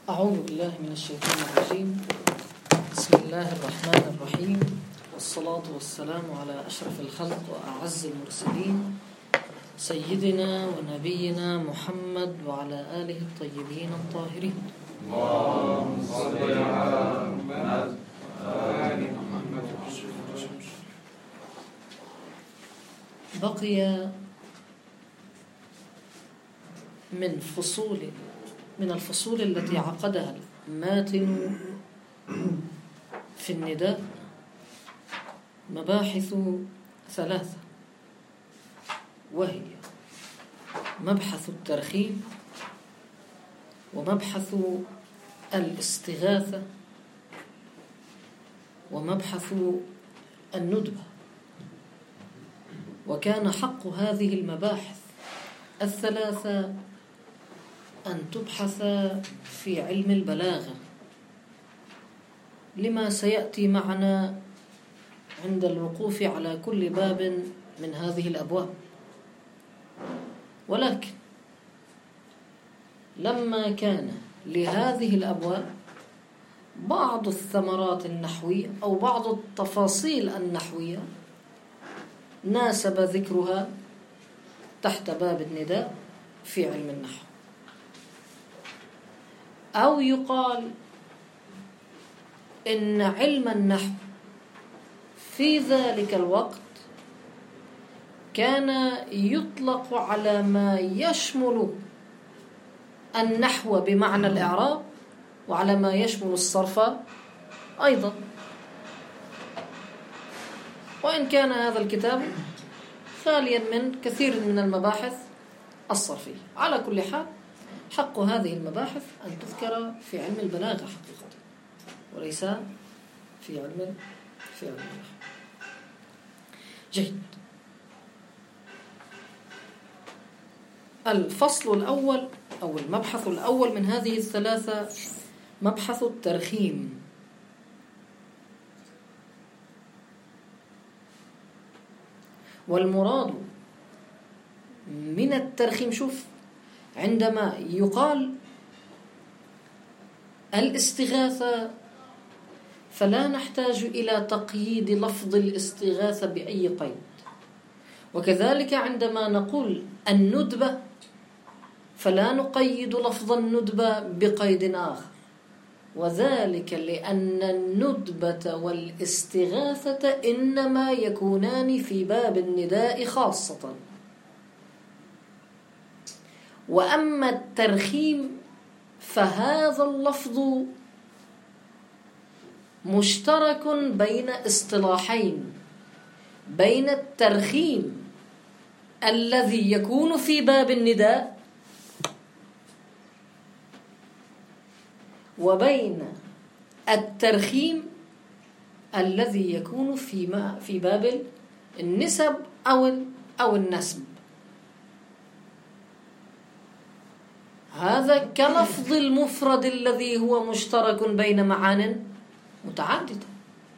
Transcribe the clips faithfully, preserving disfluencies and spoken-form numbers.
أعوذ بالله من الشيطان الرجيم. بسم الله الرحمن الرحيم، والصلاة والسلام على أشرف الخلق وأعز المرسلين سيدنا ونبينا محمد وعلى آله الطيبين الطاهرين. اللهم صل على محمد وآل محمد. بقي من فصول من الفصول التي عقدها الماتن في النداء مباحث ثلاثة، وهي مبحث الترخيم، ومبحث الاستغاثة، ومبحث الندبة. وكان حق هذه المباحث الثلاثة أن تبحث في علم البلاغة، لما سيأتي معنا عند الوقوف على كل باب من هذه الأبواب. ولكن لما كان لهذه الأبواب بعض الثمرات النحوية أو بعض التفاصيل النحوية ناسب ذكرها تحت باب النداء في علم النحو. أو يقال إن علم النحو في ذلك الوقت كان يطلق على ما يشمل النحو بمعنى الإعراب، وعلى ما يشمل الصرف أيضا. وإن كان هذا الكتاب خاليا من كثير من المباحث الصرفية، على كل حال حق هذه المباحث أن تذكر في علم البلاغة حقيقة، وليس في علم في علم النحو. جيد. الفصل الأول أو المبحث الأول من هذه الثلاثة مبحث الترخيم. والمراد من الترخيم، شوف، عندما يقال الاستغاثة فلا نحتاج إلى تقييد لفظ الاستغاثة بأي قيد، وكذلك عندما نقول الندبة فلا نقيد لفظ الندبة بقيد آخر، وذلك لأن الندبة والاستغاثة إنما يكونان في باب النداء خاصة. وأما الترخيم فهذا اللفظ مشترك بين اصطلاحين، بين الترخيم الذي يكون في باب النداء وبين الترخيم الذي يكون في ما في باب النسب أو أو النسب. هذا كلفظ المفرد الذي هو مشترك بين معان متعددة.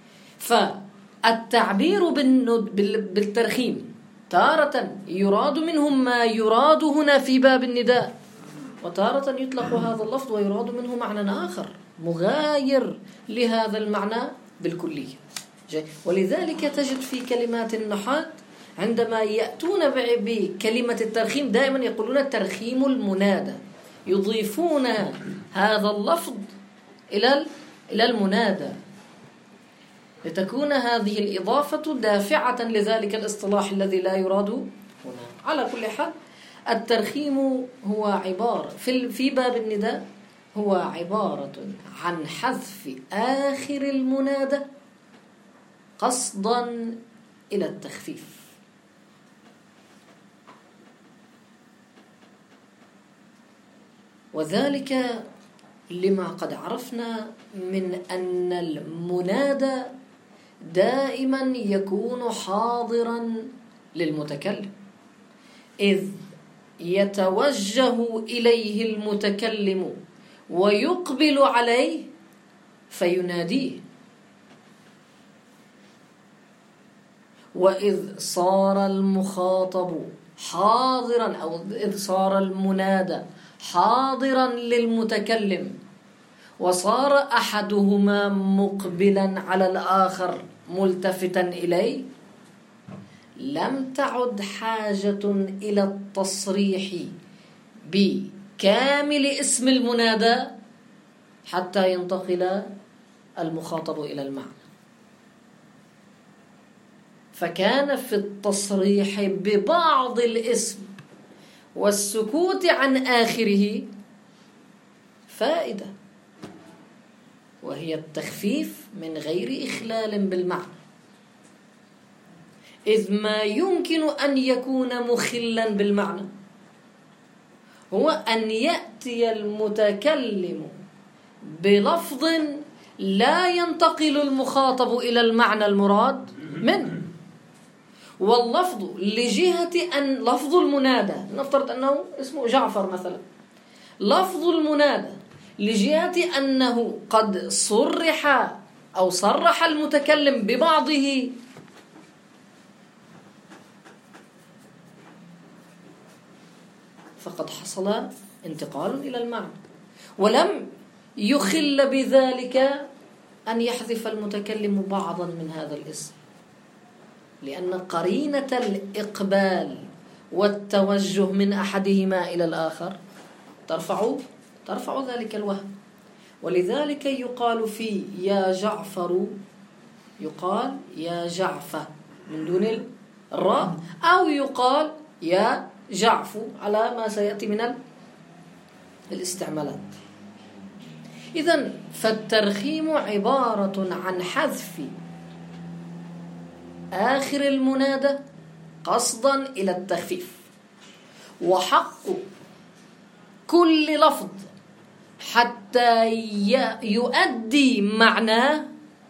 فالتعبير بالترخيم تارة يراد منهم ما يراد هنا في باب النداء، وتارة يطلق هذا اللفظ ويراد منه معنى آخر مغاير لهذا المعنى بالكلية. ولذلك تجد في كلمات النحاة عندما يأتون بكلمة الترخيم دائما يقولون ترخيم المنادى، يضيفون هذا اللفظ إلى إلى المنادى لتكون هذه الإضافة دافعة لذلك الاصطلاح الذي لا يراد هنا. على كل حال الترخيم هو عبارة في في باب النداء هو عبارة عن حذف آخر المنادى قصدا إلى التخفيف. وذلك لما قد عرفنا من أن المنادى دائما يكون حاضرا للمتكلم، إذ يتوجه إليه المتكلم ويقبل عليه فيناديه. وإذ صار المخاطب حاضرا أو إذ صار المنادى حاضرا للمتكلم وصار أحدهما مقبلا على الآخر ملتفتا إليه، لم تعد حاجة إلى التصريح بكامل اسم المنادى حتى ينتقل المخاطب إلى المعنى. فكان في التصريح ببعض الاسم والسكوت عن آخره فائدة، وهي التخفيف من غير إخلال بالمعنى، إذ ما يمكن أن يكون مخلا بالمعنى هو أن يأتي المتكلم بلفظ لا ينتقل المخاطب إلى المعنى المراد منه، واللفظ لجهة أن لفظ المنادى، نفترض أنه اسمه جعفر مثلا، لفظ المنادى لجهة أنه قد صرح أو صرح المتكلم ببعضه فقد حصل انتقال إلى المعنى، ولم يخل بذلك أن يحذف المتكلم بعضا من هذا الاسم، لأن قرينة الإقبال والتوجه من أحدهما إلى الآخر ترفع ترفع ذلك الوهم. ولذلك يقال في يا جعفر يقال يا جعفة من دون الراء، أو يقال يا جعف على ما سيأتي من الاستعمالات. إذن فالترخيم عبارة عن حذف آخر المنادى قصدا إلى التخفيف، وحق كل لفظ حتى يؤدي معناه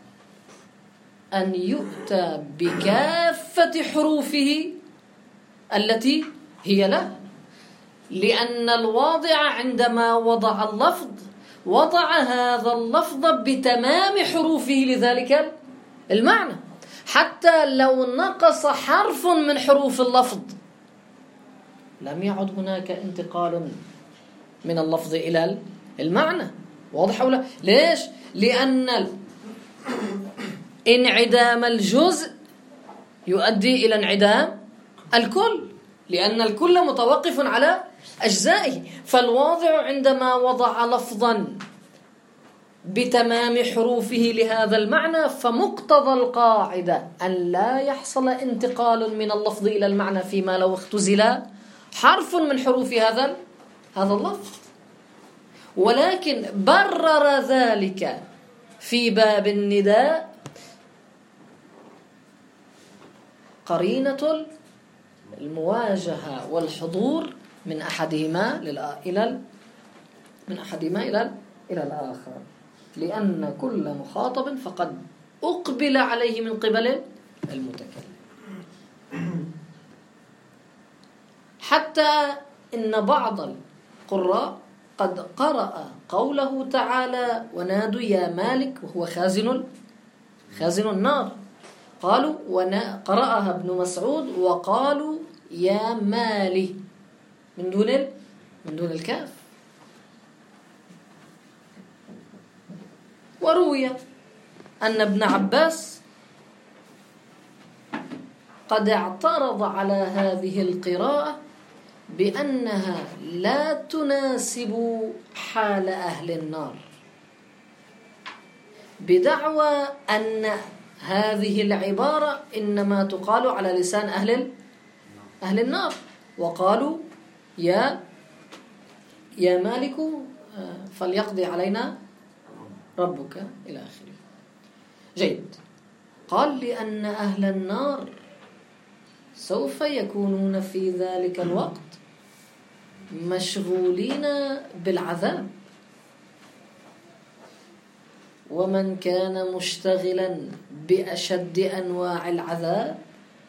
أن يؤتى بكافة حروفه التي هي له، لأن الواضع عندما وضع اللفظ وضع هذا اللفظ بتمام حروفه لذلك المعنى، حتى لو نقص حرف من حروف اللفظ لم يعد هناك انتقال من اللفظ إلى المعنى. واضح ولا؟ ليش؟ لأن انعدام الجزء يؤدي إلى انعدام الكل، لأن الكل متوقف على أجزائه. فالواضع عندما وضع لفظا بتمام حروفه لهذا المعنى فمقتضى القاعدة أن لا يحصل انتقال من اللفظ إلى المعنى فيما لو اختزل حرف من حروف هذا هذا اللفظ. ولكن برر ذلك في باب النداء قرينة المواجهة والحضور من أحدهما إلى من أحدهما إلى إلى الآخر، لأن كل مخاطب فقد أقبل عليه من قبل المتكلم. حتى إن بعض القراء قد قرأ قوله تعالى ونادوا يا مالك وهو خازن خازن النار، قالوا قرأها ابن مسعود وقالوا يا مالي من دون من دون الكاف. وروي أن ابن عباس قد اعترض على هذه القراءة بأنها لا تناسب حال أهل النار، بدعوى أن هذه العبارة إنما تقال على لسان أهل أهل النار، وقالوا يا يا مالك فليقضي علينا ربك إلى آخره. جيد. قال لأن أهل النار سوف يكونون في ذلك الوقت مشغولين بالعذاب، ومن كان مشتغلا بأشد أنواع العذاب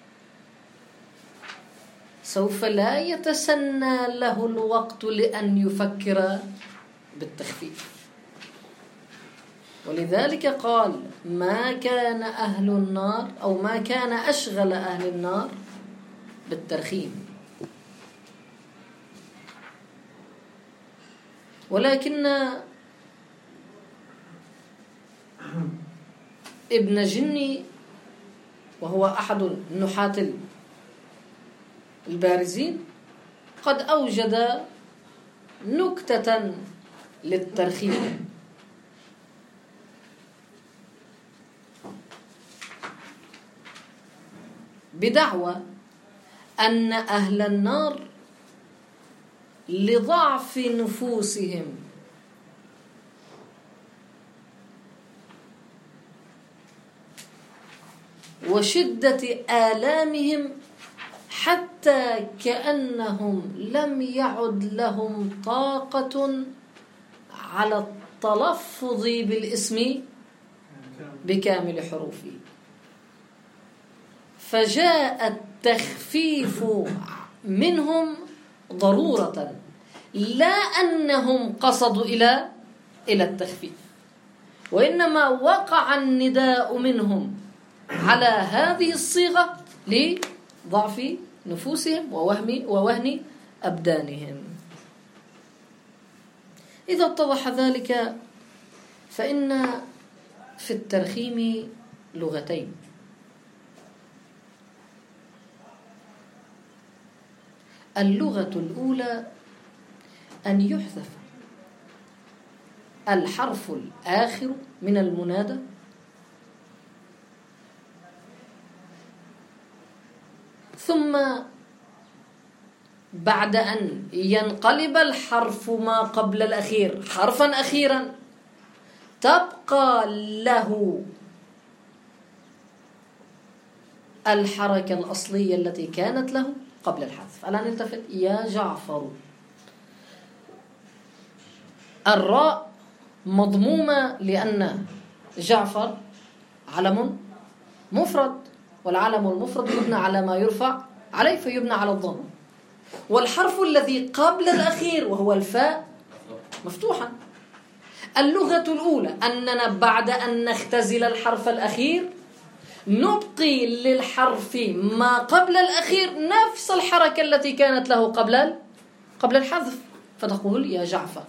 سوف لا يتسنى له الوقت لأن يفكر بالتخفيف. ولذلك قال ما كان أهل النار أو ما كان أشغل أهل النار بالترخيم، ولكن ابن جني وهو أحد النحاة البارزين قد أوجد نكتة للترخيم، بدعوى أن أهل النار لضعف نفوسهم وشدة آلامهم حتى كأنهم لم يعد لهم طاقة على التلفظ بالاسم بكامل حروفه، فجاء التخفيف منهم ضرورة، لا أنهم قصدوا إلى إلى التخفيف، وإنما وقع النداء منهم على هذه الصيغة لضعف نفوسهم ووهم ووهن أبدانهم. إذا اتضح ذلك فإن في الترخيم لغتين: اللغة الأولى أن يحذف الحرف الآخر من المنادى، ثم بعد أن ينقلب الحرف ما قبل الأخير حرفا أخيرا تبقى له الحركة الأصلية التي كانت له قبل الحذف. الآن التفت: يا جعفر. الراء مضمومة لأن جعفر علم مفرد، والعلم المفرد يبنى على ما يرفع عليه فيبنى على الضم، والحرف الذي قبل الأخير وهو الفاء مفتوحا. اللغة الأولى أننا بعد أن نختزل الحرف الأخير نبقي للحرف ما قبل الأخير نفس الحركة التي كانت له قبل قبل الحذف، فتقول يا جعفر،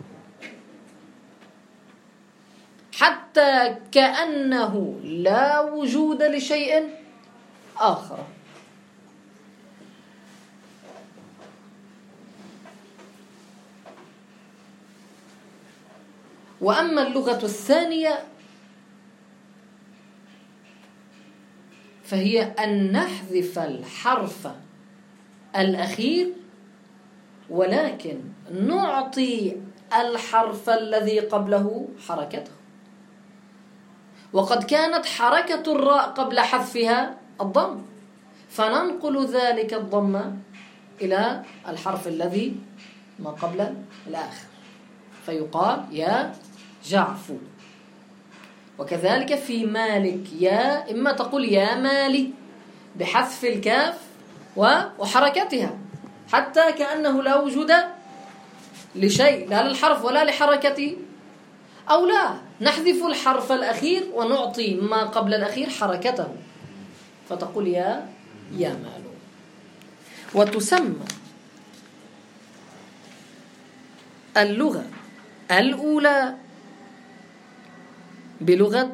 حتى كأنه لا وجود لشيء آخر. وأما اللغة الثانية فهي أن نحذف الحرف الأخير ولكن نعطي الحرف الذي قبله حركته، وقد كانت حركة الراء قبل حذفها الضم، فننقل ذلك الضم إلى الحرف الذي ما قبل الآخر فيقال يا جعفو. وكذلك في مالك يا إما تقول يا مالي بحذف الكاف وحركتها حتى كأنه لا وجود لشيء، لا للحرف ولا لحركته، أو لا نحذف الحرف الأخير ونعطي ما قبل الأخير حركته فتقول يا يا مال. وتسمى اللغة الأولى بلغة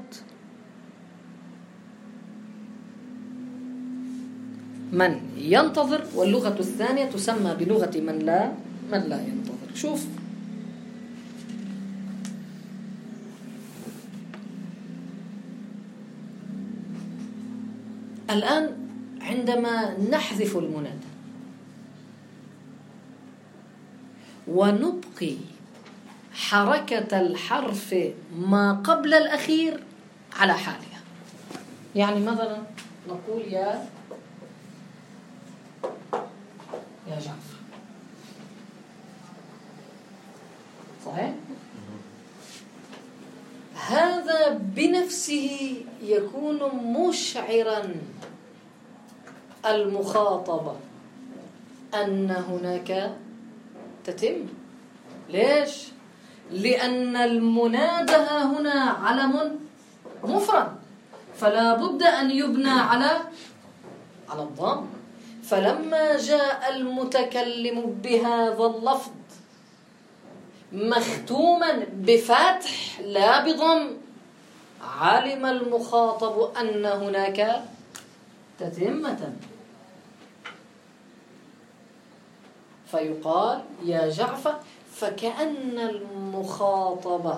من ينتظر، واللغة الثانية تسمى بلغة من لا من لا ينتظر. شوف الآن عندما نحذف المنادى ونبقي حركة الحرف ما قبل الأخير على حالها، يعني مثلا نقول يا يا جعفر، صحيح؟ هذا بنفسه يكون مشعرا المخاطبة أن هناك تتم. ليش؟ لأن المنادى هنا علم مفرد، فلا بد أن يبنى على على الضم، فلما جاء المتكلم بهذا اللفظ مختوما بفتح لا بضم علم المخاطب أن هناك تتمة، فيقال يا جعفر، فكأن المخاطب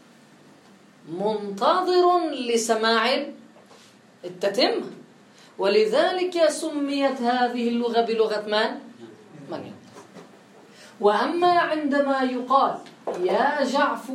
منتظر لسماع التتمة، ولذلك سميت هذه اللغة بلغة من؟ من ينتظر. وأما عندما يقال يا جعفر،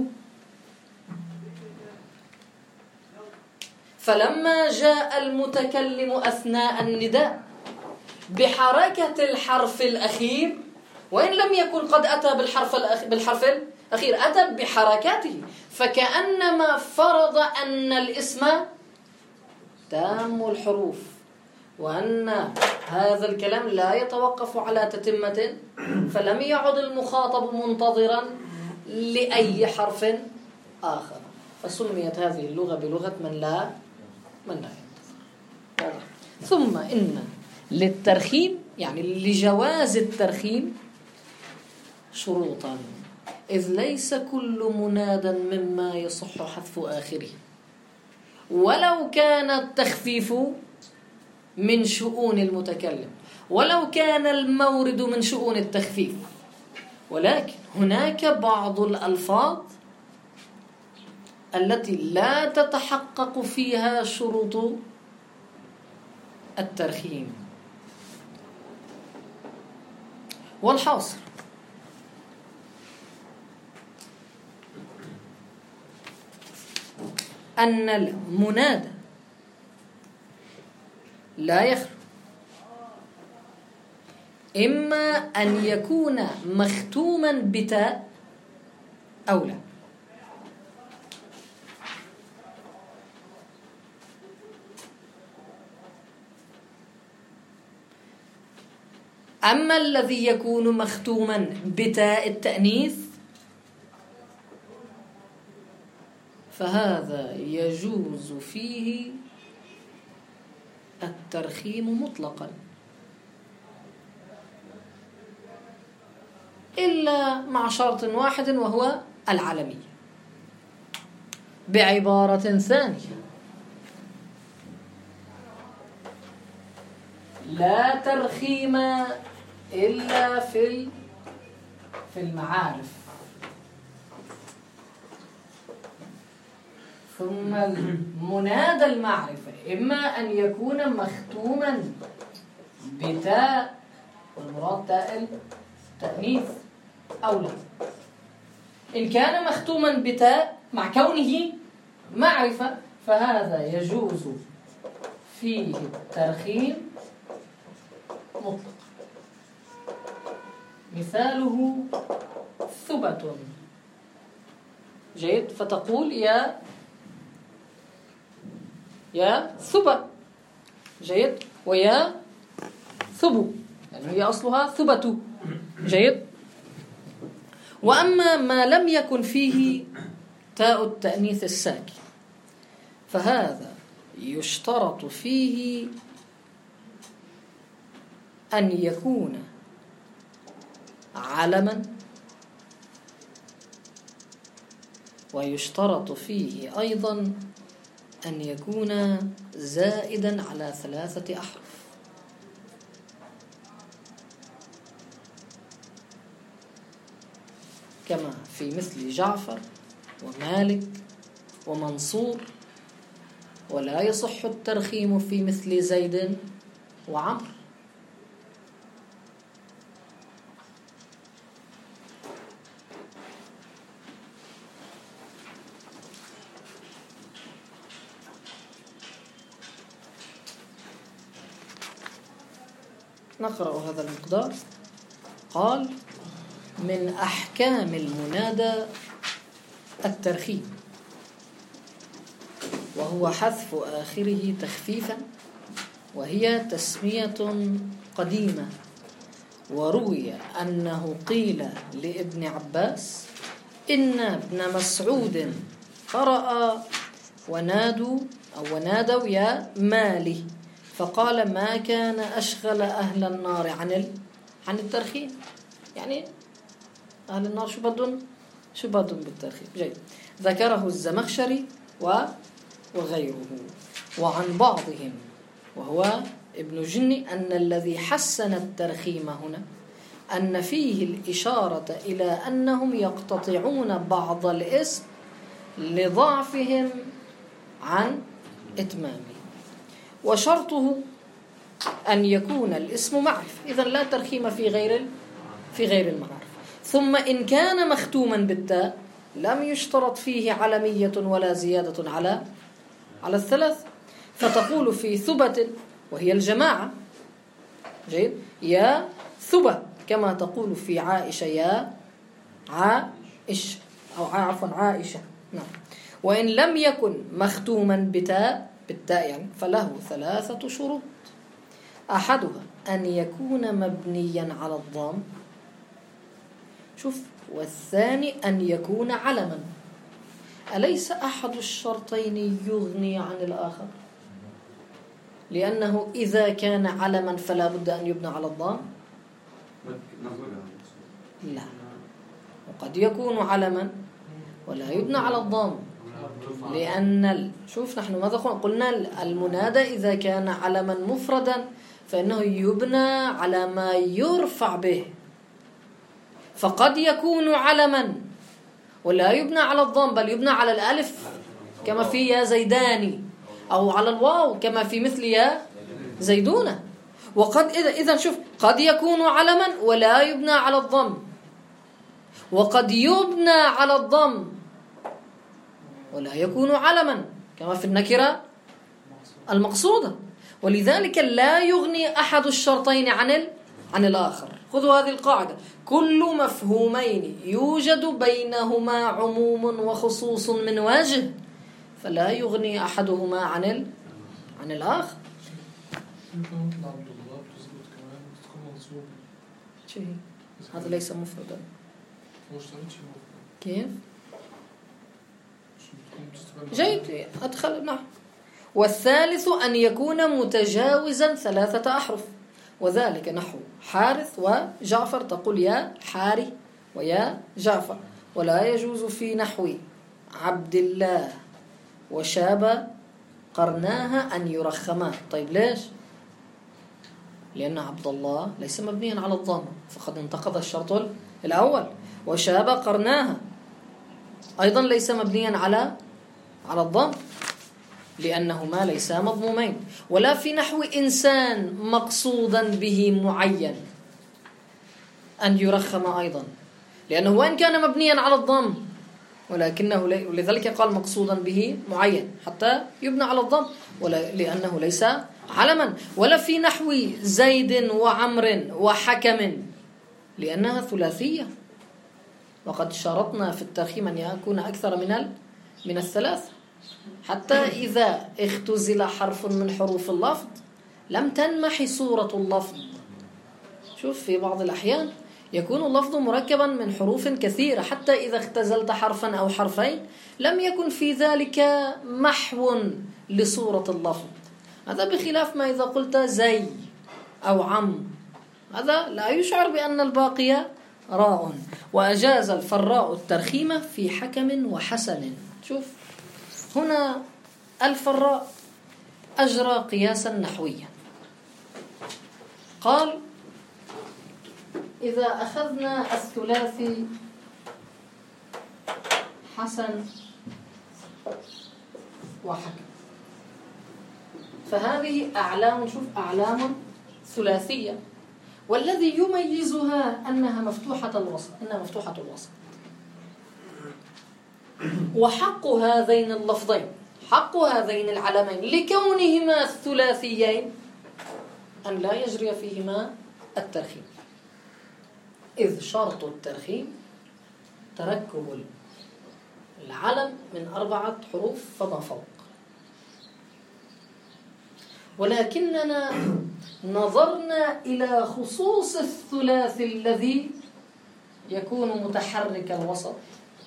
فلما جاء المتكلم أثناء النداء بحركة الحرف الأخير، وإن لم يكن قد أتى بالحرف الأخ... بالحرف الأخير، أتى بحركاته، فكأنما فرض أن الاسم تام الحروف، وأن هذا الكلام لا يتوقف على تتمة، فلم يعد المخاطب منتظرا لأي حرف آخر، فسميت هذه اللغة بلغة من لا من لا ينتظر. ثم إن للترخيم، يعني لجواز الترخيم، شروطا، إذ ليس كل منادى مما يصح حذف آخره، ولو كان التخفيف من شؤون المتكلم، ولو كان المورد من شؤون التخفيف، ولكن هناك بعض الألفاظ التي لا تتحقق فيها شروط الترخيم. والحاصل أن المنادى لا يخلو إما أن يكون مختوما بتاء أو لا. أما الذي يكون مختوما بتاء التأنيث فهذا يجوز فيه الترخيم مطلقا، إلا مع شرط واحد وهو العلمية، بعبارة ثانية: لا ترخيم إلا في في المعارف. ثم المنادى المعرفة إما أن يكون مختوما بتاء، والمراد تاء التأنيث، أو لا. إن كان مختوما بتاء مع كونه معرفة فهذا يجوز فيه الترخيم مطلق. مثاله ثبت. جيد، فتقول يا يا ثبت، جيد، ويا ثبو، يعني هي أصلها ثبت، جيد. وأما ما لم يكن فيه تاء التأنيث الساكن فهذا يشترط فيه أن يكون علما، ويشترط فيه أيضا أن يكون زائدا على ثلاثة أحرف، كما في مثل جعفر ومالك ومنصور. ولا يصح الترخيم في مثل زيد وعمر. نقرأ هذا المقدار. قال: من أحكام المنادى الترخيم، وهو حذف آخره تخفيفا، وهي تسمية قديمة. وروي أنه قيل لابن عباس: إن ابن مسعود قرأ ونادوا أو ونادوا يا مالي، فقال: ما كان أشغل أهل النار عن عن الترخيم. يعني أهل النار شو بدهم شو بدهم بالترخيم. جيد. ذكره الزمخشري و وغيره. وعن بعضهم وهو ابن جني أن الذي حسن الترخيم هنا أن فيه الإشارة إلى أنهم يقتطعون بعض الاسم لضعفهم عن إتمامه، وشرطه أن يكون الاسم معرفة، إذن لا ترخيم في غير في غير المعرفة. ثم إن كان مختوما بالتاء لم يشترط فيه علمية ولا زيادة على على الثلاث، فتقول في ثبت وهي الجماعة جيد يا ثبة، كما تقول في عائشة يا عائشة أو عفوا عائشة. نعم. وإن لم يكن مختوما بتاء بالتاء يعني فله ثلاثة شروط: أحدها أن يكون مبنيا على الضم، شوف، والثاني أن يكون علما. أليس أحد الشرطين يغني عن الآخر؟ لأنه إذا كان علما فلا بد أن يبنى على الضم. لا، وقد يكون علما ولا يبنى على الضم، لأن ال... شوف نحن ماذا قلنا؟ قلنا المنادى إذا كان علما مفردا فإنه يبنى على ما يرفع به، فقد يكون علما ولا يبنى على الضم بل يبنى على الألف كما في يا زيداني، أو على الواو كما في مثل يا زيدونة. وقد إذا إذا شوف قد يكون علما ولا يبنى على الضم، وقد يبنى على الضم ولا يكون علما كما في النكرة المقصودة. ولذلك لا يغني أحد الشرطين عن ال... عن الآخر. خذوا هذه القاعدة: كل مفهومين يوجد بينهما عموم وخصوص من وجه فلا يغني أحدهما عن ال... عن الآخر. هذا ليس مفردا. كيف؟ جيد، أدخل معه. والثالث أن يكون متجاوزا ثلاثة أحرف، وذلك نحو حارث وجعفر، تقول يا حاري ويا جعفر. ولا يجوز في نحو عبد الله وشاب قرناها أن يرخما. طيب ليش؟ لأن عبد الله ليس مبنيا على الضم فقد انتقض الشرط الأول، وشاب قرناها أيضا ليس مبنيا على على الضم لأنهما ليسا مضمومين. ولا في نحو إنسان مقصودا به معين أن يرخم أيضا، لأنه وإن كان مبنيا على الضم ولكنه لي... ولذلك قال مقصودا به معين حتى يبنى على الضم، ولا... لأنه ليس علما. ولا في نحو زيد وعمر وحكم لأنها ثلاثية، وقد شرطنا في الترخيم أن يكون أكثر من ال... من الثلاث، حتى إذا اختزل حرف من حروف اللفظ لم تنمحي صورة اللفظ. شوف في بعض الأحيان يكون اللفظ مركبا من حروف كثيرة، حتى إذا اختزلت حرفا أو حرفين لم يكن في ذلك محو لصورة اللفظ. هذا بخلاف ما إذا قلت زي أو عم، هذا لا يشعر بأن الباقي راء. وأجاز الفراء الترخيم في حكم وحسن. شوف هنا الفراء أجرى قياسا نحويا، قال إذا أخذنا الثلاثي حسن وحكم فهذه أعلام، شوف أعلام ثلاثية، والذي يميزها أنها مفتوحة الوسط، أنها مفتوحة الوسط. وحق هذين اللفظين، حق هذين العلمين لكونهما الثلاثيين أن لا يجري فيهما الترخيم، إذ شرط الترخيم تركب العلم من أربعة حروف فما فوق. ولكننا نظرنا إلى خصوص الثلاثي الذي يكون متحرك الوسط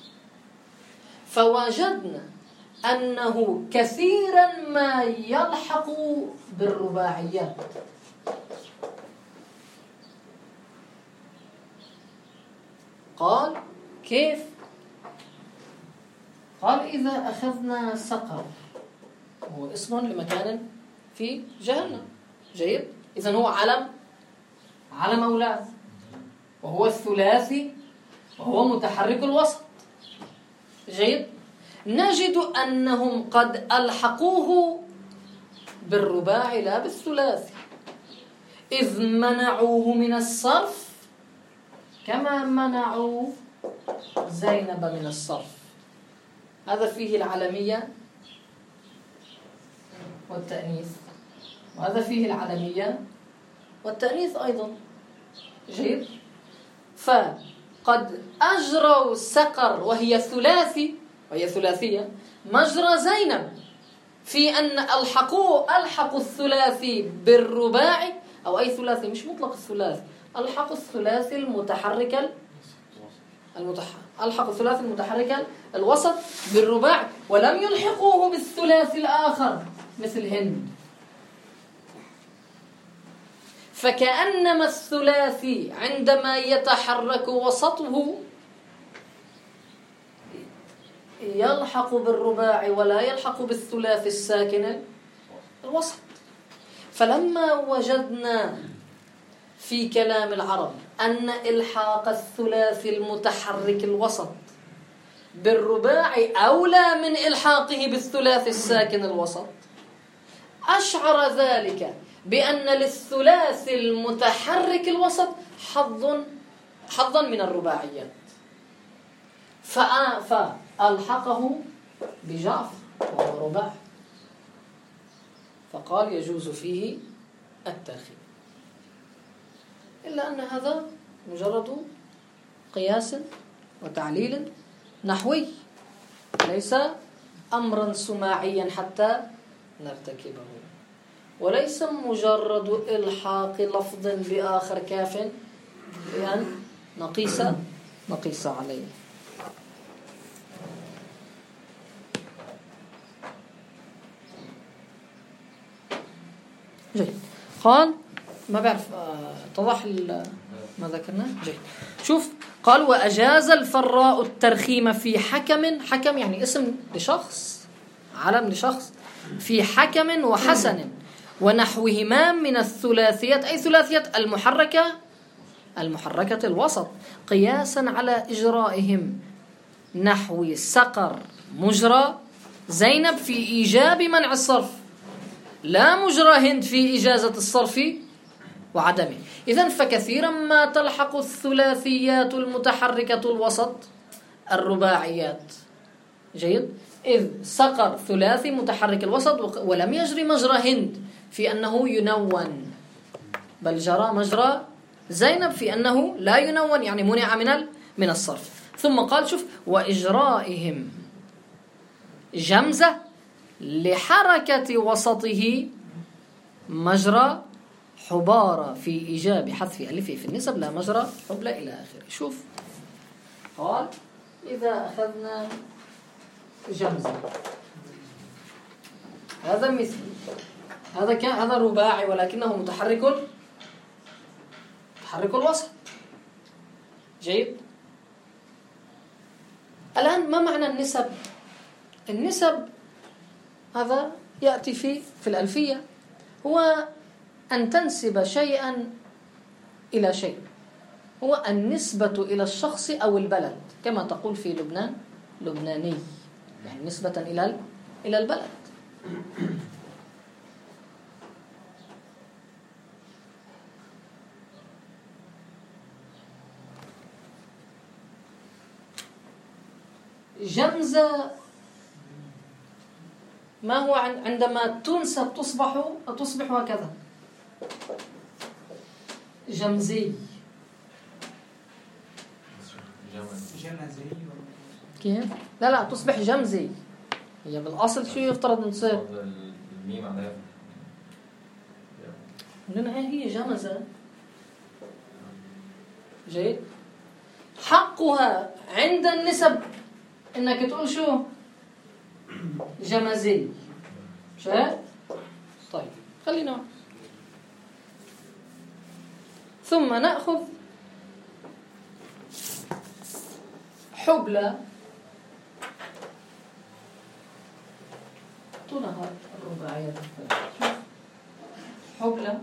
فوجدنا أنه كثيرا ما يلحق بالرباعيات. قال كيف؟ قال إذا أخذنا سقر هو اسم لمكان في جهنم. جيد. إذن هو علم علم أولاد، وهو الثلاثي، وهو متحرك الوسط. جيد. نجد أنهم قد ألحقوه بالرباع لا بالثلاثي، إذ منعوه من الصرف كما منعوا زينب من الصرف. هذا فيه العلمية والتأنيث، وهذا فيه العلمية والتأنيث أيضا. جيد. فقد أجروا سقر وهي ثلاثي وهي ثلاثية مجرى زينب في أن ألحقوا ألحقوا الثلاثي بالرباعي، أو أي ثلاثي، مش مطلق الثلاثي، ألحقوا الثلاثي المتحرك المتح... ألحقوا الثلاثي المتحرك الوسط بالرباع، ولم يلحقوه بالثلاثي الآخر مثل هند. فكأنما الثلاثي عندما يتحرك وسطه يلحق بالرباع ولا يلحق بالثلاثي الساكن الوسط. فلما وجدنا في كلام العرب أن إلحاق الثلاثي المتحرك الوسط بالرباع أولى من إلحاقه بالثلاثي الساكن الوسط، أشعر ذلك بأن للثلاثي المتحرك الوسط حظ حظا من الرباعيات، فألحقه بجعفر وهو رباع، فقال يجوز فيه الترخيم. إلا أن هذا مجرد قياس وتعليل نحوي، ليس أمرا سماعيا حتى نرتكبه، وليس مجرد إلحاق لفظ بآخر كاف بأن نقيس نقيس عليه. جيد. قال ما بعرف اتضح ما ذكرناه. جيد. شوف قال وأجاز الفراء الترخيم في حكم، حكم يعني اسم لشخص، علم لشخص، في حكم وحسن ونحوهما من الثلاثيات، أي ثلاثيات المحركة المحركة الوسط، قياسا على إجرائهم نحو سقر مجرى زينب في إيجاب منع الصرف، لا مجرى هند في إجازة الصرف وعدمه. إذن فكثيرا ما تلحق الثلاثيات المتحركة الوسط الرباعيات. جيد. إذ سقر ثلاثي متحرك الوسط ولم يجري مجرى هند في أنه ينون، بل جرى مجرى زينب في أنه لا ينون، يعني منع من من الصرف. ثم قال شوف وإجرائهم جمزة لحركة وسطه مجرى حبارة في إيجاب حذف ألفه في النسب لا مجرى حبلى إلى آخره. شوف قال إذا أخذنا جمزة، هذا مثل هذا كان هذا رباعي ولكنه متحرك متحرك الوسط. جيد. الآن ما معنى النسب؟ النسب هذا يأتي في في الألفية، هو أن تنسب شيئا إلى شيء، هو النسبة إلى الشخص أو البلد، كما تقول في لبنان لبناني، يعني نسبة إلى إلى البلد. جمزة ما هو عندما تنسب تصبح تصبح هكذا جمزي. كيف؟ لا لا تصبح جمزي، هي بالأصل شو يفترض أن تصير؟ الميم عليها لأنها هي جمزة. جيد. حقها عند النسب إنك تقول شو؟ جمزي. شايف؟ طيب خلينا ثم نأخذ حبلى أعطونا الرباعيات الثلاث. حبلى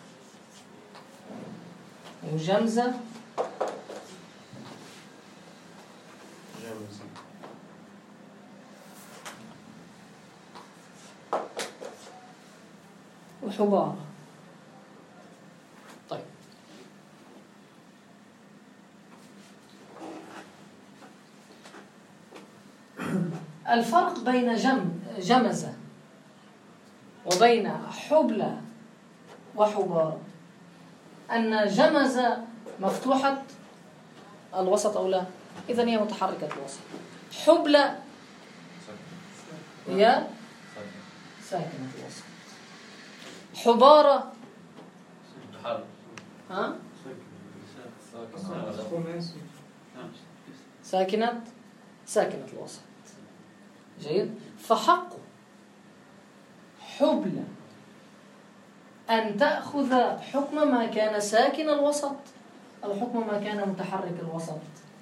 وجمزة وحبارة. طيب الفرق بين جم جمزة وبين حبلى وحبارة أن جمزة مفتوحة الوسط أو لا؟ إذن هي متحركة الوسط. حبلى هي ساكنة الوسط. حبارة ها؟ ساكنة ساكنة الوسط. جيد. فحق حبلى أن تأخذ حكم ما كان ساكن الوسط أو حكم ما كان متحرك الوسط.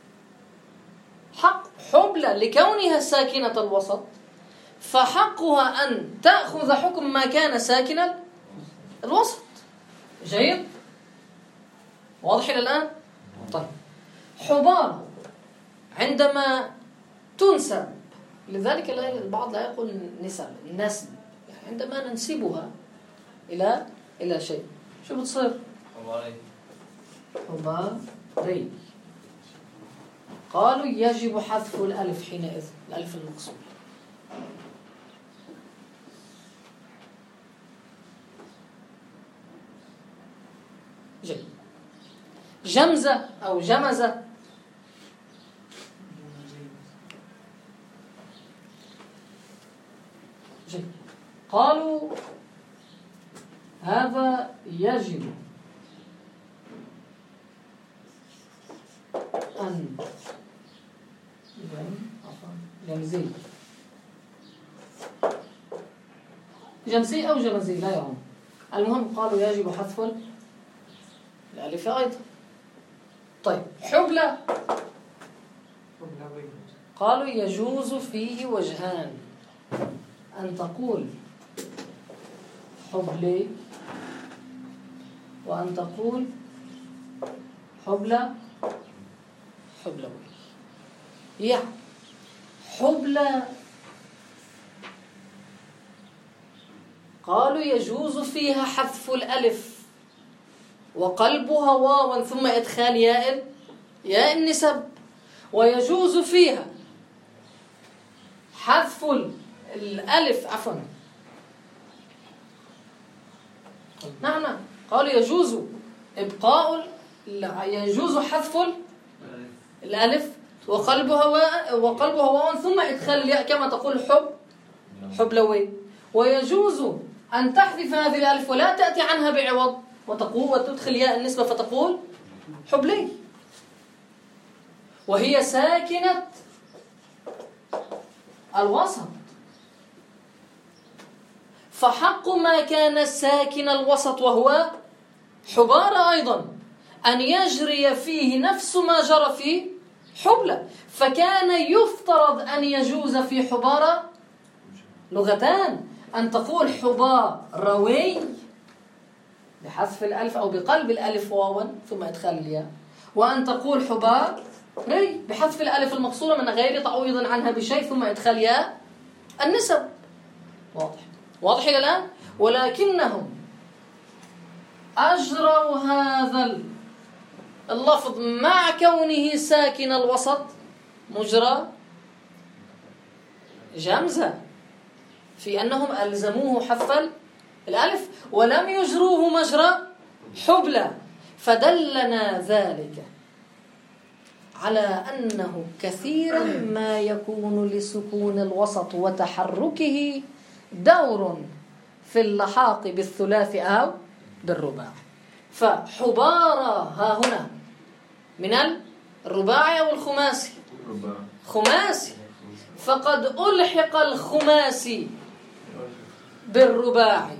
حق حبلى لكونها ساكنة الوسط فحقها أن تأخذ حكم ما كان ساكن الوسط. جيد. واضح إلى الآن؟ طيب حبارة عندما تنسب، لذلك البعض لا يقول نسب نسب، يعني عندما ننسبها إلى إلى شيء شو بتصير؟ حباري. حباري. قالوا يجب حذف الألف حينئذ، الألف المقصود. جيد. جمزة أو جمزة جيد. قالوا هذا يجب أن جمزي جمزي أو جمزي لا يهم، المهم قالوا يجب حذف الألف أيضا. طيب حبلى قالوا يجوز فيه وجهان، أن تقول حبلي وأن تقول حبلى حبلوي. يعني حبلى قالوا يجوز فيها حذف الألف وقلبها واوا ثم إدخال ياء ياء النسب، ويجوز فيها حذف الألف عفوا نعم نعم قالوا يجوز إبقاء يجوز حذف الألف وقلبها واو وقلبها واو ثم إدخال الياء كما تقول حب حبلوي، ويجوز أن تحذف هذه الألف ولا تأتي عنها بعوض وتقول وتدخل ياء النسبة فتقول حبلي، وهي ساكنة الوسط. فحق ما كان ساكن الوسط وهو حبارة أيضا أن يجري فيه نفس ما جرى في حبلى، فكان يفترض أن يجوز في حبارة لغتان، أن تقول حباروي بحذف الألف أو بقلب الألف واوا ثم إدخال الياء، وأن تقول حباري بحذف الألف المقصورة من غير تعويض عنها بشيء ثم إدخال ياء النسب. واضح واضح إلى الآن. ولكنهم أجروا هذا اللفظ مع كونه ساكن الوسط مجرى جمزة، في أنهم ألزموه حذف الألف ولم يجروه مجرى حبلى، فدلنا ذلك على أنه كثيرا ما يكون لسكون الوسط وتحركه دور في اللحاق بالثلاث أو بالرباع. فحبارة ها هنا من الرباعي أو الخماسي؟ خماسي، فقد ألحق الخماسي بالرباعي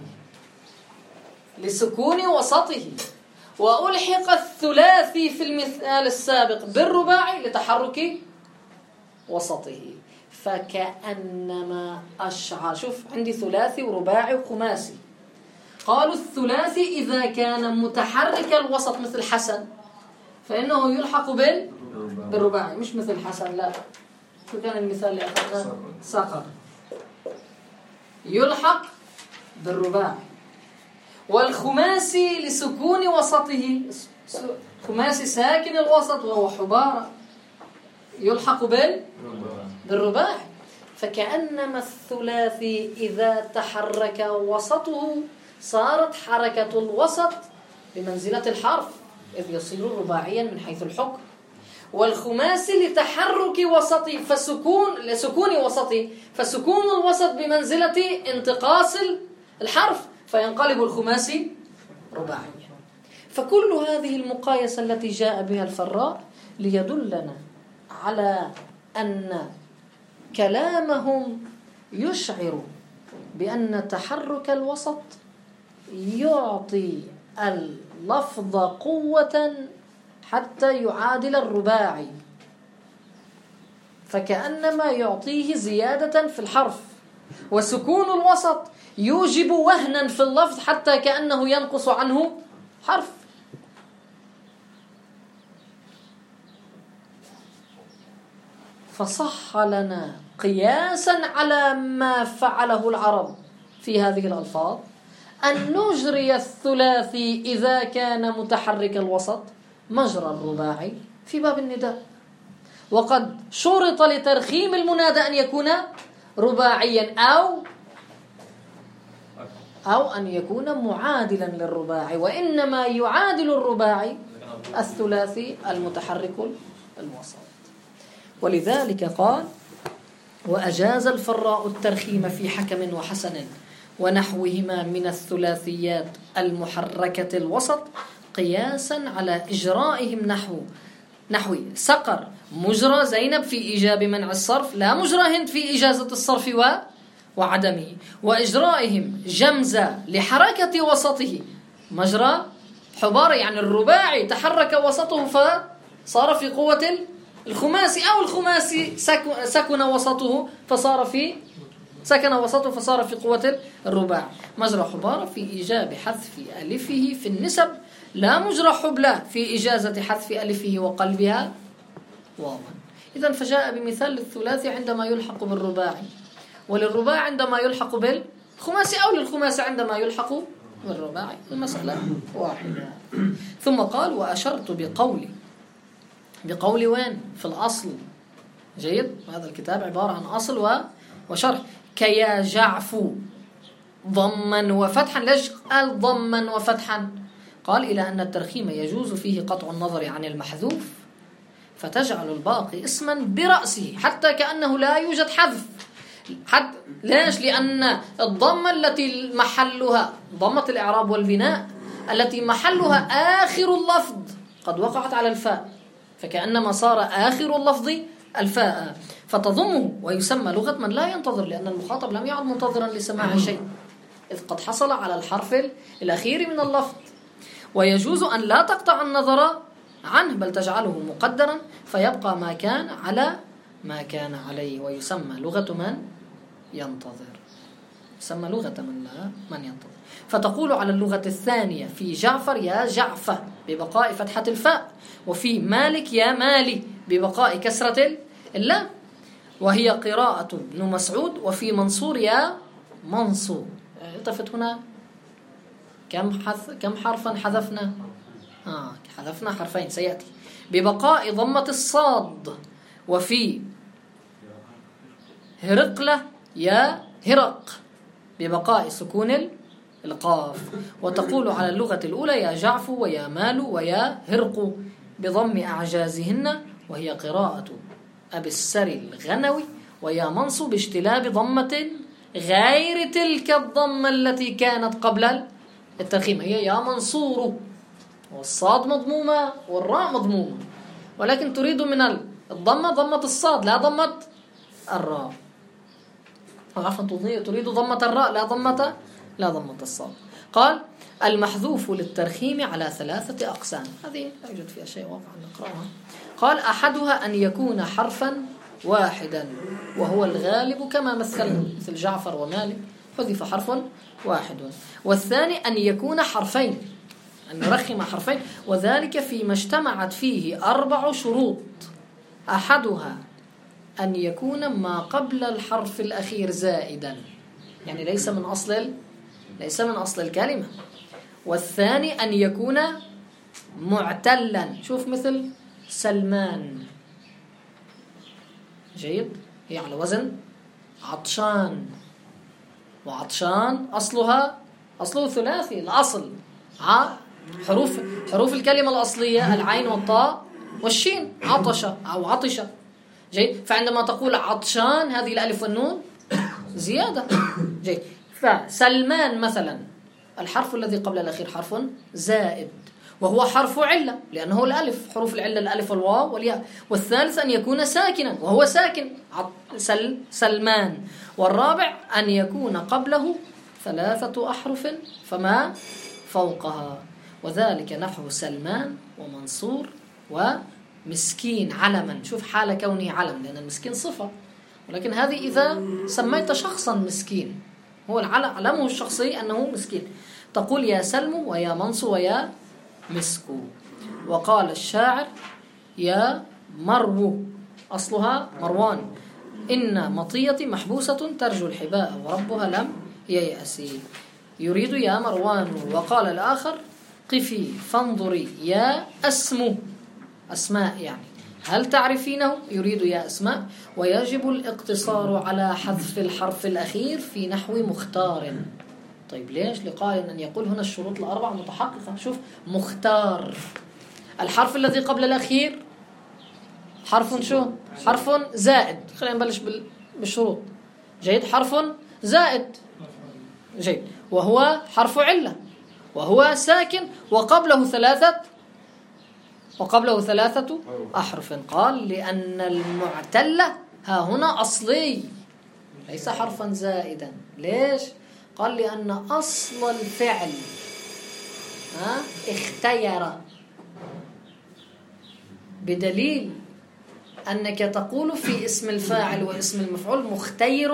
لسكون وسطه، وألحق الثلاثي في المثال السابق بالرباعي لتحرك وسطه، فكأنما أشعر. شوف عندي ثلاثي ورباعي وخماسي. قالوا الثلاثي إذا كان متحرك الوسط مثل حسن فإنه يلحق بال بالرباعي، مش مثل حسن لا. شو كان المثال اللي أخذناه؟ صقر يلحق بالرباعي. والخماسي لسكون وسطه، خماسي ساكن الوسط وهو حبارة، يلحق بال بالرباعي. فكأنما الثلاثي إذا تحرك وسطه صارت حركة الوسط بمنزلة الحرف إذ يصير رباعيا من حيث الحكم. والخماسي لتحرك وسطي فسكون لسكون وسطي فسكون الوسط بمنزلة انتقاص الحرف فينقلب الخماسي رباعيا. فكل هذه المقايسة التي جاء بها الفراء ليدلنا على أن كلامهم يشعر بأن تحرك الوسط يعطي اللفظ قوة حتى يعادل الرباعي، فكأنما يعطيه زيادة في الحرف. وسكون الوسط يوجب وهنا في اللفظ حتى كأنه ينقص عنه حرف. فصح لنا قياسا على ما فعله العرب في هذه الألفاظ أن نجري الثلاثي إذا كان متحرك الوسط مجرى الرباعي في باب النداء. وقد شرط لترخيم المنادى أن يكون رباعيا أو أو أن يكون معادلا للرباعي، وإنما يعادل الرباعي الثلاثي المتحرك الوسط. ولذلك قال: وأجاز الفراء الترخيم في حكم وحسن ونحوهما من الثلاثيات المحركة الوسط قياسا على إجرائهم نحو نحو سقر مجرى زينب في إيجاب منع الصرف لا مجرى هند في إجازة الصرف و وعدمه، وإجرائهم جمزة لحركة وسطه مجرى حبار، يعني الرباعي تحرك وسطه فصار في قوة الخماسي، أو الخماسي سكن وسطه فصار في سكن وسطه فصار في قوة الرباعي. مجرى حبار في إيجاب حذف ألفه في النسب لا مجرى حبلى في إجازة حذف ألفه وقلبها واوا. إذن فجاء بمثال للثلاثي عندما يلحق بالرباعي، وللرباعي عندما يلحق بالخماسي، أو للخماسي عندما يلحق بالرباعي. المسألة واحدة. ثم قال: وأشرت بقولي بقولي وين؟ في الأصل. جيد، هذا الكتاب عبارة عن أصل و... وشرح. كيا جعفو ضما وفتحا. ليش قال ضما وفتحا؟ قال: إلى أن الترخيم يجوز فيه قطع النظر عن المحذوف فتجعل الباقي اسما برأسه حتى كأنه لا يوجد حذف. حد ليش؟ لأن الضمة التي محلها ضمة الإعراب والبناء التي محلها آخر اللفظ قد وقعت على الفاء، فكأنما صار آخر اللفظ الفاء فتضمه، ويسمى لغة من لا ينتظر، لأن المخاطب لم يعد منتظرا لسماع شيء إذ قد حصل على الحرف الأخير من اللفظ. ويجوز أن لا تقطع النظر عنه بل تجعله مقدرا فيبقى ما كان على ما كان عليه، ويسمى لغة من ينتظر. يسمى لغة من لا من ينتظر. فتقول على اللغة الثانية في جعفر يا جعفة ببقاء فتحة الفاء، وفي مالك يا مالي ببقاء كسرة اللام، وهي قراءة ابن مسعود. وفي منصور يا منصور. التفت هنا كم حذف كم حرفا حذفنا؟ آه حذفنا حرفين سيأتي ببقاء ضمة الصاد. وفي هرقلة يا هرق ببقاء سكون القاف. وتقول على اللغة الأولى يا جعفو ويا مال ويا هرق بضم أعجازهن، وهي قراءة أبي السري الغنوي. ويا منصو باجتلاب ضمة غير تلك الضمة التي كانت قبل الترخيم، هي يا منصور، والصاد مضمومة والراء مضمومة، ولكن تريد من الضمة ضمة الصاد لا ضمة الراء. عفوا تريد ضمة الراء لا ضمة لا ضمة الصاد. قال: المحذوف للترخيم على ثلاثة أقسام. هذه لا يوجد فيها شيء واضح نقرأها. قال: أحدها أن يكون حرفا واحدا وهو الغالب كما مثل مثل جعفر ومالك، حذف حرف واحد. والثاني أن يكون حرفين، أن يرخم حرفين، وذلك فيما اجتمعت فيه أربع شروط، أحدها أن يكون ما قبل الحرف الأخير زائدا، يعني ليس من أصل ليس من أصل الكلمة. والثاني أن يكون معتلا، شوف مثل سلمان، جيد، هي على وزن عطشان، وعطشان أصلها أصله ثلاثي الأصل، حروف حروف الكلمة الأصلية العين والطاء والشين، عطش أو عطش، جيد. فعندما تقول عطشان هذه الألف والنون زيادة، جيد. فسلمان مثلا الحرف الذي قبل الأخير حرف زائد، وهو حرف علة لأنه الألف، حروف العلة الألف والواو والياء. والثالث أن يكون ساكنا وهو ساكن سل سلمان. والرابع أن يكون قبله ثلاثة أحرف فما فوقها، وذلك نحو سلمان ومنصور ومسكين علما. شوف حال كونه علم، لأن المسكين صفة، ولكن هذه إذا سميت شخصا مسكين، هو علمه الشخصي أنه مسكين، تقول يا سلم ويا منصو ويا مسكو. وقال الشاعر يا مرو، أصلها مروان، إن مطيتي محبوسة ترجو الحباء وربها لم ييأسي، يريد يا مروان. وقال الآخر قفي فانظري يا أسمو، أسماء يعني، هل تعرفينه، يريد يا أسماء. ويجب الاقتصار على حذف الحرف الأخير في نحو مختار. طيب ليش؟ لقائل أن يقول هنا الشروط الأربعة متحققة. شوف مختار، الحرف الذي قبل الأخير حرف شو؟ حرف زائد، خلينا نبلش بالشروط، جيد. حرف زائد، جيد، وهو حرف علة، وهو ساكن، وقبله ثلاثة وقبله ثلاثة أحرف. قال لأن المعتلة ها هنا أصلي ليس حرفا زائدا. ليش؟ قال لأن أصل الفعل ها اختير، بدليل أنك تقول في اسم الفاعل واسم المفعول مختير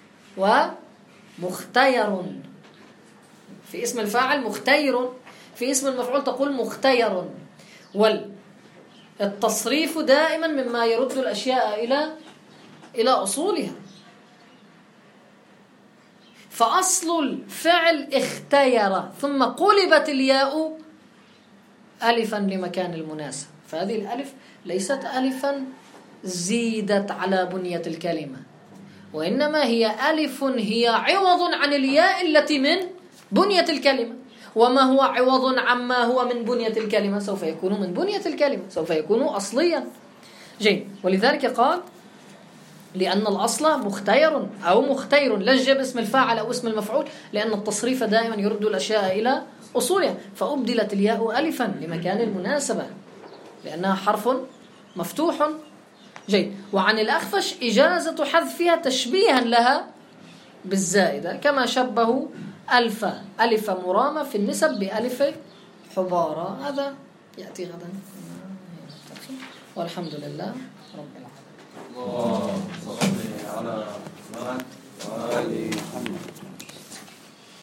ومختير. في اسم الفاعل مختير، في اسم المفعول تقول مختير. والتصريف دائما مما يرد الأشياء إلى إلى أصولها. فأصل الفعل اختير، ثم قلبت الياء ألفا لمكان المناسب، فهذه الألف ليست ألفا زيدت على بنية الكلمة، وإنما هي ألف هي عوض عن الياء التي من بنية الكلمة. وما هو عوض عما هو من بنية الكلمة سوف يكون من بنية الكلمة، سوف يكون أصليا، جيد. ولذلك قال لأن الأصل مختير أو مختير، لا جاب اسم الفاعل أو اسم المفعول، لأن التصريف دائما يرد الأشياء إلى أصولها. فأبدلت الياء ألفا لمكان المناسبة لأنها حرف مفتوح، جيد. وعن الأخفش إجازة حذفها تشبيها لها بالزائدة، كما شبهوا ألف ألف مرامة في النسب بألف حبارة. هذا يأتي غدا، والحمد لله رب العالمين. اللهم صل على محمد وآل محمد.